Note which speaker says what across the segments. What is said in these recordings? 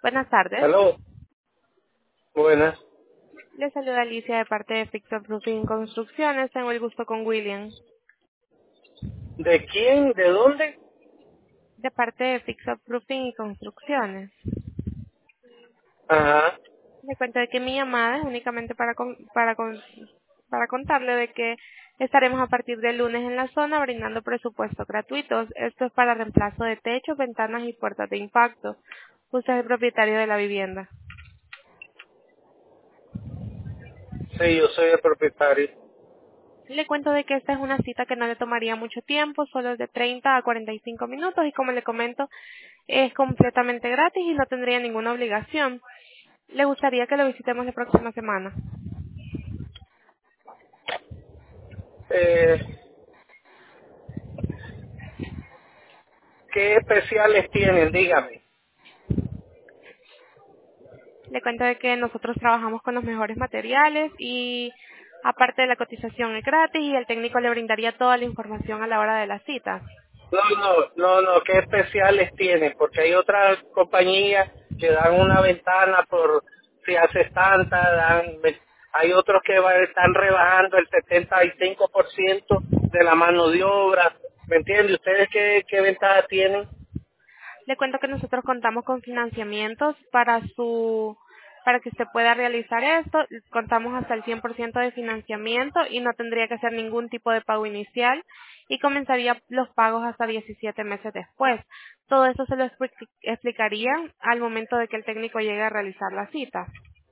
Speaker 1: Buenas tardes.
Speaker 2: Aló, buenas.
Speaker 1: Le saluda Alicia de parte de Fix Up Roofing Construcciones. Tengo el gusto con William.
Speaker 2: ¿De quién? ¿De dónde?
Speaker 1: De parte de Fix Up Roofing y Construcciones.
Speaker 2: Ajá.
Speaker 1: Le cuento de que mi llamada es únicamente para contarle de que estaremos a partir del lunes en la zona brindando presupuestos gratuitos. Esto es para reemplazo de techos, ventanas y puertas de impacto. Usted es el propietario de la vivienda.
Speaker 2: Sí, yo soy el propietario.
Speaker 1: Le cuento de que esta es una cita que no le tomaría mucho tiempo, solo es de 30 a 45 minutos y como le comento, es completamente gratis y no tendría ninguna obligación. ¿Le gustaría que lo visitemos la próxima semana?
Speaker 2: Eh, ¿Qué especiales tienen? Dígame.
Speaker 1: Le cuento de que nosotros trabajamos con los mejores materiales y aparte de la cotización es gratis y el técnico le brindaría toda la información a la hora de la cita.
Speaker 2: No, ¿qué especiales tienen? Porque hay otras compañías que dan una ventana por si haces tanta, hay otros que están rebajando el 75% de la mano de obra. ¿Me entiende? ¿Ustedes qué ventaja tienen?
Speaker 1: Le cuento que nosotros contamos con financiamientos para que usted pueda realizar esto. Contamos hasta el 100% de financiamiento y no tendría que hacer ningún tipo de pago inicial y comenzaría los pagos hasta 17 meses después. Todo eso se lo explicaría al momento de que el técnico llegue a realizar la cita.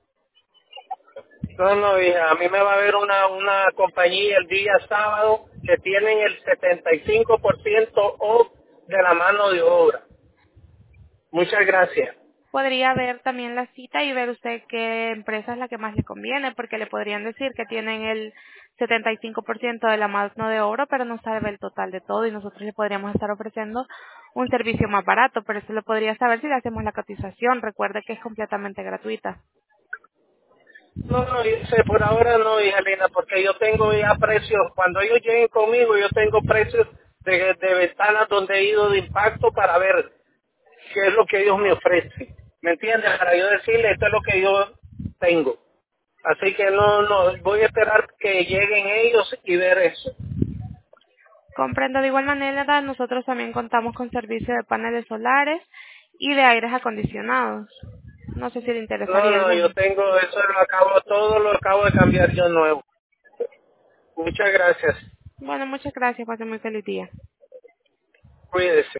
Speaker 2: No, hija, a mí me va a ver una compañía el día sábado que tienen el 75% off de la mano de obra. Muchas gracias.
Speaker 1: Podría ver también la cita y ver usted qué empresa es la que más le conviene, porque le podrían decir que tienen el 75% de la mano de obra, pero no sabe el total de todo y nosotros le podríamos estar ofreciendo un servicio más barato, pero eso lo podría saber si le hacemos la cotización. Recuerde que es completamente gratuita.
Speaker 2: No, yo sé, por ahora no, hija Lina, porque yo tengo ya precios, cuando ellos lleguen conmigo, yo tengo precios de ventanas donde he ido de impacto para ver qué es lo que ellos me ofrecen. ¿Me entiendes? Para yo decirle, esto es lo que yo tengo. Así que no, voy a esperar que lleguen ellos y ver eso.
Speaker 1: Comprendo de igual manera, nosotros también contamos con servicio de paneles solares y de aires acondicionados. No sé si le interesaría
Speaker 2: Yo
Speaker 1: alguno.
Speaker 2: tengo eso, todo lo acabo de cambiar yo nuevo. Muchas gracias.
Speaker 1: Bueno, muchas gracias, pase muy feliz día.
Speaker 2: Cuídese.